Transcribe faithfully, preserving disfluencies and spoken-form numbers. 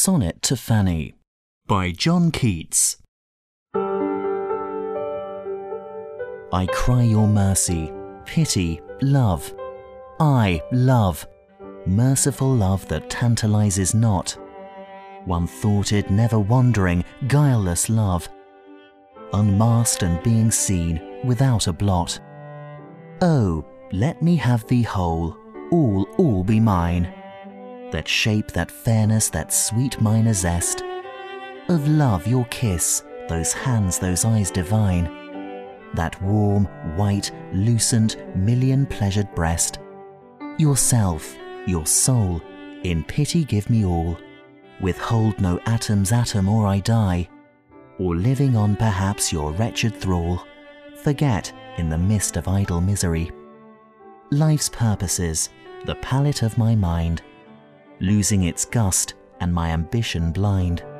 Sonnet to Fanny by John Keats. I cry your mercy, pity, love. I, love, merciful love that tantalizes not. One-thoughted, never wandering, guileless love, unmasked and being seen, without a blot. Oh, let me have thee whole, all, all be mine. That shape, that fairness, that sweet minor zest of love, your kiss, those hands, those eyes divine, that warm, white, lucent, million-pleasured breast. Yourself, your soul, in pity give me all. Withhold no atom's atom or I die, or living on perhaps your wretched thrall, forget in the mist of idle misery life's purposes, the palette of my mind, losing its gust and my ambition blind.